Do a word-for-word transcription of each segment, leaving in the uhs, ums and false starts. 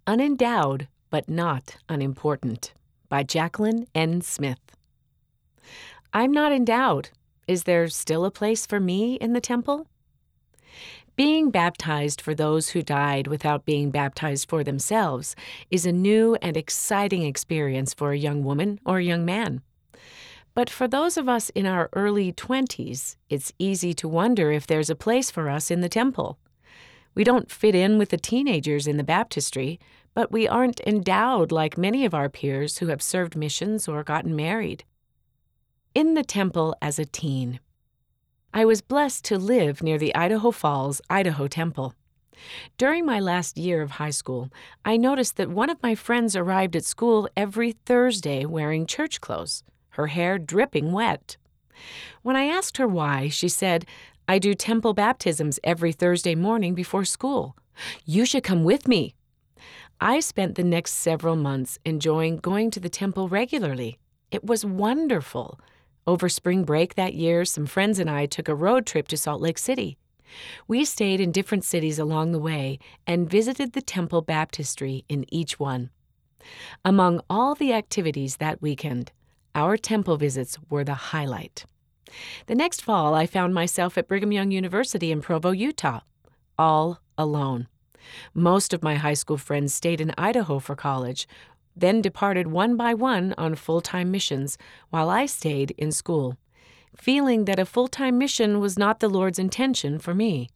Unendowed, but Not Unimportant by Jacqueline N. Smith. I'm not endowed. Is there still a place for me in the temple? Being baptized for those who died without being baptized for themselves is a new and exciting experience for a young woman or young man. But for those of us in our early twenties, it's easy to wonder if there's a place for us in the temple. We don't fit in with the teenagers in the baptistry, but we aren't endowed like many of our peers who have served missions or gotten married. In the temple as a teen. I was blessed to live near the Idaho Falls, Idaho Temple. During my last year of high school, I noticed that one of my friends arrived at school every Thursday wearing church clothes, her hair dripping wet. When I asked her why, she said, "I do temple baptisms every Thursday morning before school. You should come with me." I spent the next several months enjoying going to the temple regularly. It was wonderful. Over spring break that year, some friends and I took a road trip to Salt Lake City. We stayed in different cities along the way and visited the temple baptistry in each one. Among all the activities that weekend, our temple visits were the highlight. The next fall, I found myself at Brigham Young University in Provo, Utah, all alone. Most of my high school friends stayed in Idaho for college, then departed one by one on full-time missions, while I stayed in school, feeling that a full-time mission was not the Lord's intention for me.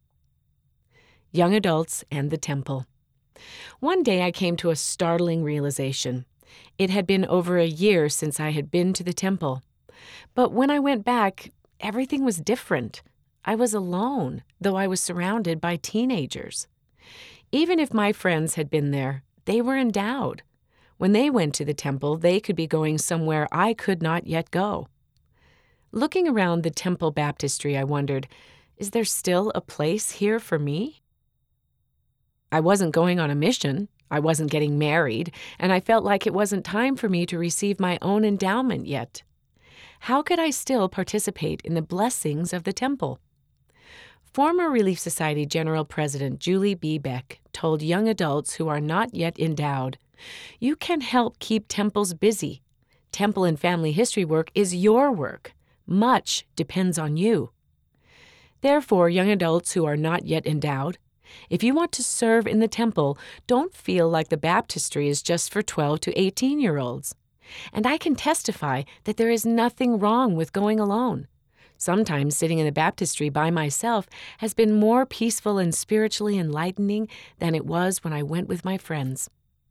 Young adults and the temple. One day I came to a startling realization. It had been over a year since I had been to the temple. But when I went back, everything was different. I was alone, though I was surrounded by teenagers. Even if my friends had been there, they were endowed. When they went to the temple, they could be going somewhere I could not yet go. Looking around the temple baptistry, I wondered, is there still a place here for me? I wasn't going on a mission. I wasn't getting married, and I felt like it wasn't time for me to receive my own endowment yet. How could I still participate in the blessings of the temple? Former Relief Society General President Julie B. Beck told young adults who are not yet endowed, "You can help keep temples busy. Temple and family history work is your work. Much depends on you." Therefore, young adults who are not yet endowed, if you want to serve in the temple, don't feel like the baptistry is just for twelve to eighteen-year-olds. And I can testify that there is nothing wrong with going alone. Sometimes sitting in the baptistry by myself has been more peaceful and spiritually enlightening than it was when I went with my friends.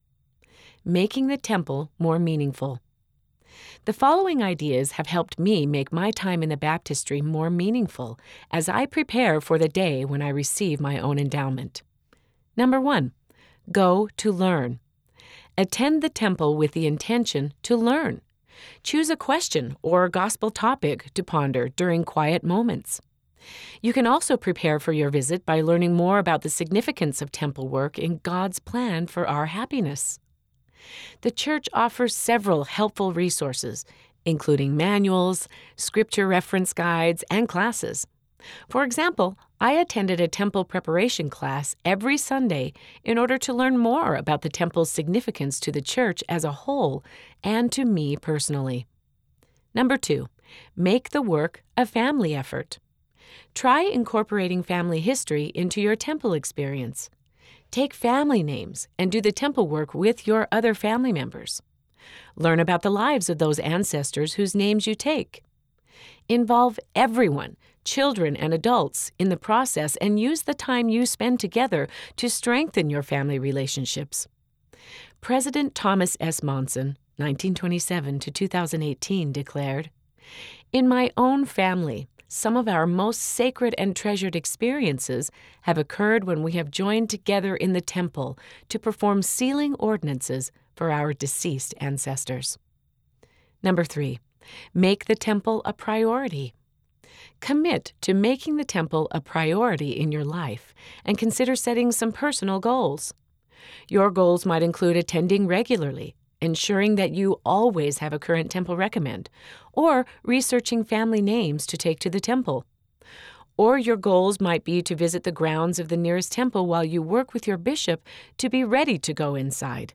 Making the temple more meaningful. The following ideas have helped me make my time in the baptistry more meaningful as I prepare for the day when I receive my own endowment. Number one, go to learn. Attend the temple with the intention to learn. Choose a question or gospel topic to ponder during quiet moments. You can also prepare for your visit by learning more about the significance of temple work in God's plan for our happiness. The church offers several helpful resources, including manuals, scripture reference guides, and classes. For example, I attended a temple preparation class every Sunday in order to learn more about the temple's significance to the church as a whole and to me personally. Number two, make the work a family effort. Try incorporating family history into your temple experience. Take family names and do the temple work with your other family members. Learn about the lives of those ancestors whose names you take. Involve everyone, children and adults, in the process and use the time you spend together to strengthen your family relationships. President Thomas S. Monson, nineteen twenty-seven to two thousand eighteen, declared, "In my own family, some of our most sacred and treasured experiences have occurred when we have joined together in the temple to perform sealing ordinances for our deceased ancestors." Number three, make the temple a priority. Commit to making the temple a priority in your life and consider setting some personal goals. Your goals might include attending regularly, ensuring that you always have a current temple recommend, or researching family names to take to the temple. Or your goals might be to visit the grounds of the nearest temple while you work with your bishop to be ready to go inside.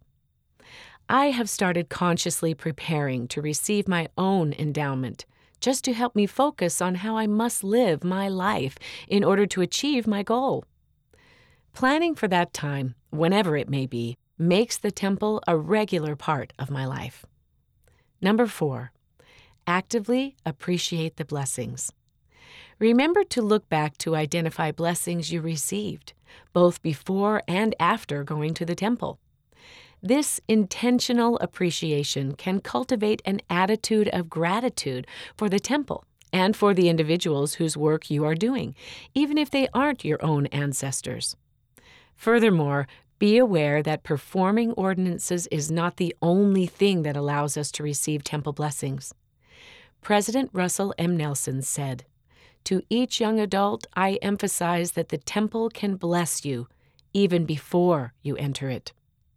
I have started consciously preparing to receive my own endowment, just to help me focus on how I must live my life in order to achieve my goal. Planning for that time, whenever it may be, makes the temple a regular part of my life. Number four, actively appreciate the blessings. Remember to look back to identify blessings you received, both before and after going to the temple. This intentional appreciation can cultivate an attitude of gratitude for the temple and for the individuals whose work you are doing, even if they aren't your own ancestors. Furthermore, be aware that performing ordinances is not the only thing that allows us to receive temple blessings. President Russell M. Nelson said, "To each young adult, I emphasize that the temple can bless you even before you enter it."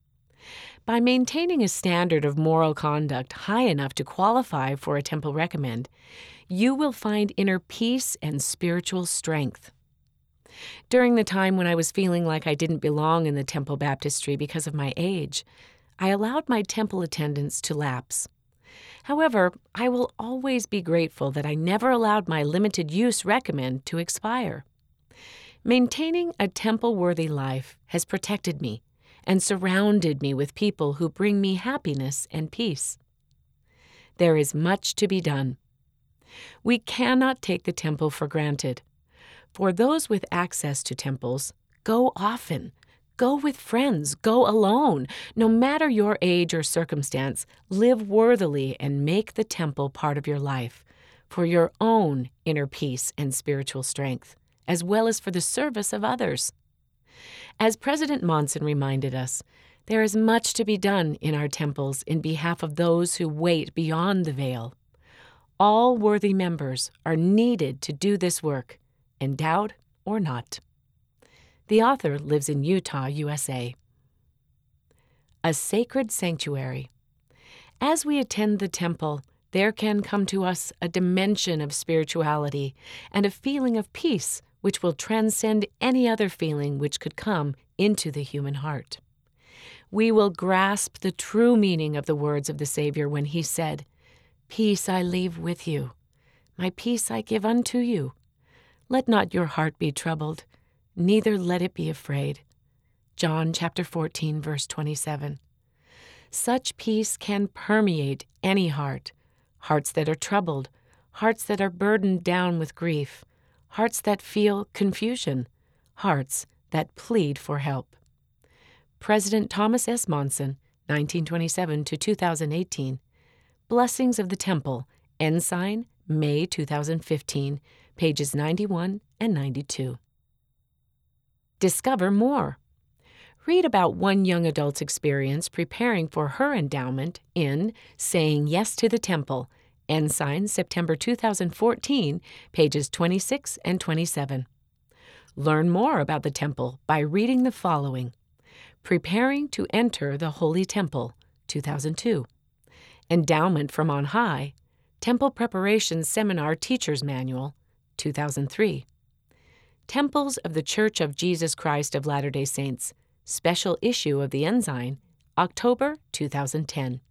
By maintaining a standard of moral conduct high enough to qualify for a temple recommend, you will find inner peace and spiritual strength. During the time when I was feeling like I didn't belong in the temple baptistry because of my age, I allowed my temple attendance to lapse. However, I will always be grateful that I never allowed my limited use recommend to expire. Maintaining a temple-worthy life has protected me and surrounded me with people who bring me happiness and peace. There is much to be done. We cannot take the temple for granted. For those with access to temples, go often. Go with friends. Go alone. No matter your age or circumstance, live worthily and make the temple part of your life for your own inner peace and spiritual strength, as well as for the service of others. As President Monson reminded us, there is much to be done in our temples in behalf of those who wait beyond the veil. All worthy members are needed to do this work, endowed or not. The author lives in Utah, U S A. A sacred sanctuary. As we attend the temple, there can come to us a dimension of spirituality and a feeling of peace which will transcend any other feeling which could come into the human heart. We will grasp the true meaning of the words of the Savior when he said, "Peace I leave with you, my peace I give unto you. Let not your heart be troubled, neither let it be afraid." John chapter fourteen, verse twenty-seven. Such peace can permeate any heart, hearts that are troubled, hearts that are burdened down with grief, hearts that feel confusion, hearts that plead for help. President Thomas S. Monson, nineteen twenty-seven to two thousand eighteen. Blessings of the Temple, Ensign, May two thousand fifteen, pages ninety-one and ninety-two. Discover more. Read about one young adult's experience preparing for her endowment in Saying Yes to the Temple, Ensign, September two thousand fourteen, pages twenty-six and twenty-seven. Learn more about the temple by reading the following: Preparing to Enter the Holy Temple, two thousand two. Endowment from on High, Temple Preparation Seminar Teacher's Manual, two thousand three. Temples of the Church of Jesus Christ of Latter-day Saints, Special Issue of the Ensign, October two thousand ten.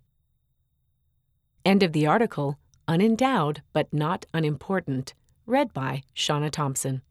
End of the article, Unendowed but Not Unimportant, read by Shauna Thompson.